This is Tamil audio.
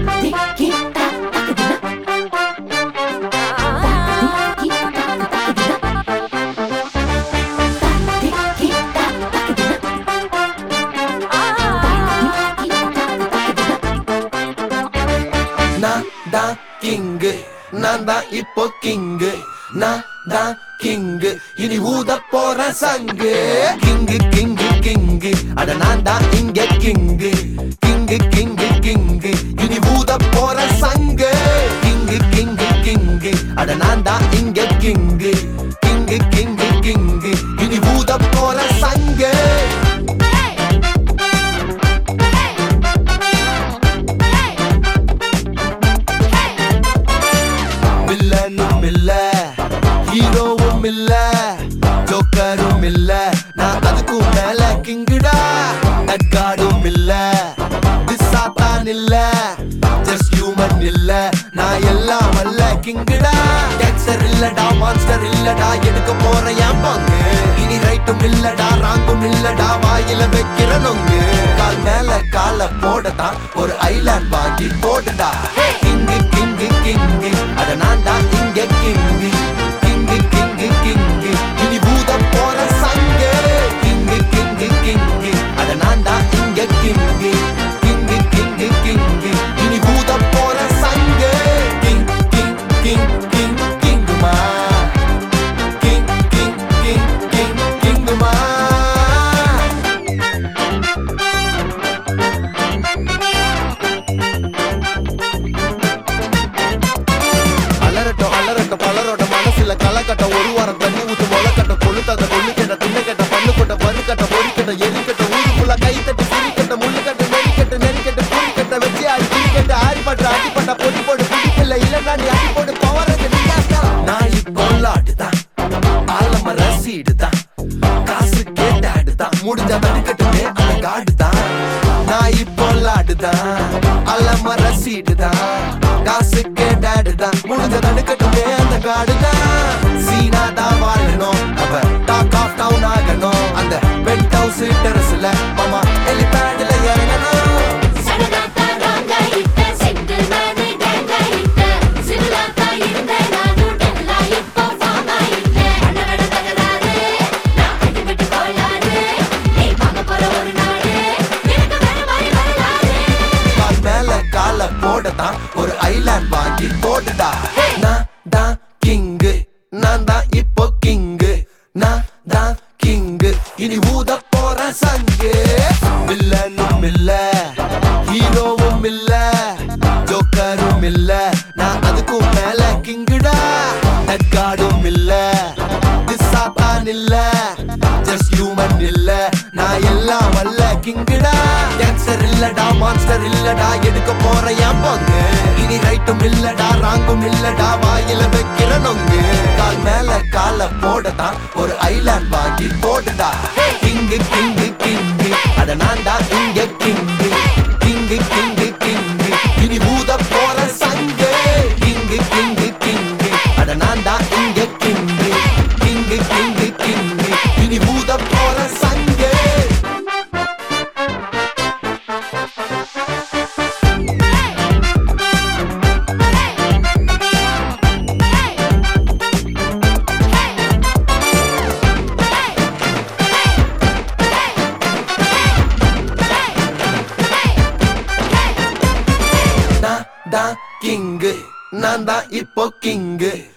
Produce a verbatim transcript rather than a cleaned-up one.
King, nanda ipo king, na da king, ini uda pora sang. King, king, king, ada nanda inge king, king, king, king, ini uda pora sang. King, king, king, ada nanda inge king, king, king, king, ini uda pora sang. ஹீரோவும் இல்ல ஜோக்கரும் இல்ல நான் அதுக்கும் மேல கிங்குடா தட்காடும் இல்ல திசாத்தான் இல்ல ஜஸ்ட் ஹியூமன் இல்ல நான் எல்லாம் வல்ல கிங்குடா கேன்சர் இல்லடா மான்ஸ்டர் இல்லடா எடுக்க போற என் பங்கு இனி ரைட்டும் இல்லடா ராங்கும் இல்லடா வாயில வைக்கிற நொங்கு கால் மேல கால போடதான் ஒரு ஐலாண்ட் வாங்கி போடுடா கிங்கு கிங்கு கிங்கு அட நான் தான் இங்க king ini buda pora sangue king king king ada nanda inge king king king king ini buda pora sangue king king king king king ma king king king king king ma alarata alarata palarota manasila kalakata oru varam thanni ஊத்து மொளக்கட்ட கொளுத்தாத கொள்ளுக்கட்ட தின்னக்கட்ட பண்ணுக்கட்ட பருக்கட்ட பொறிக்கட்ட எரிக்கட்ட ஊருக்குள்ள கைத்தட்டு சிரிக்கட்ட முள்ளுக்கட்ட நெறிக்கட்ட நெறிக்கட்ட பூரிக்கட்ட வச்சு ஆடி கிரிக்கட்ட ஆடிப்பட்ட அடிப்பட்ட பொடி போடு பிடிக்கல இல்லைன்னா நீ அடி போடு பவரங்க நீ நான் இப்போ லாடுதான் ஆலம ரசீடுதான் காசு கேட்டாடுதான் முடிஞ்ச வடிக்கட்டுமே அந்த காடுதான் நான் இப்போ லாடுதான் ஆலம ரசீடுதான் காசு கேட்டாடுதான் முடிஞ்ச தடுக்கட்டுமே அந்த காடுதான் சீனாதான் வாழணும் அவ டாக் ஆஃப் டவுன் ஆகணும் அந்த பென்ட் ஹவுஸ் டெரஸ்ல மாமா எலிபேட்ல இறங்கணும் கால் மேல கால போடதான் ஒரு ஐலாண்ட் வாங்கி போடுடா நான் தான் கிங்கு நான் தான் இப்போ கிங்கு நான் தான் கிங்கு இனி ஊத போற சங்கு வில்லனும் இல்ல ஹீரோவும் இல்ல ஜோக்கரும் இல்ல நான் அதுக்கும் மேல கிங்குடா தட்காடும் இல்ல திசாத்தான் இல்ல ஜஸ்ட் ஹியூமன் இல்ல நான் எல்லாம் வல்ல கிங்குடா கேன்சர் இல்லடா மான்ஸ்டர் இல்லடா எடுக்க போற என் பங்கு இனி ரைட்டும் இல்லடா ராங்கும் இல்லடா வாயில வைக்கிற நொங்கு கால் மேல கால போடதான் ஒரு ஐலாண்ட் வாங்கி போடுடா கிங்கு கிங்கு கிங்கு அட நான் தான் இங்க கிங்கு கிங்கு கிங்கு கிங்கு இனி ஊத போற சங்கு கிங்கு கிங்கு கிங்கு அட நான் தான் இங்க கிங்கு கிங்கு கிங்கு கிங்கு இனி ஊத போற சங்கு நான் தான் கிங்கு நான் தான் இப்போ கிங்கு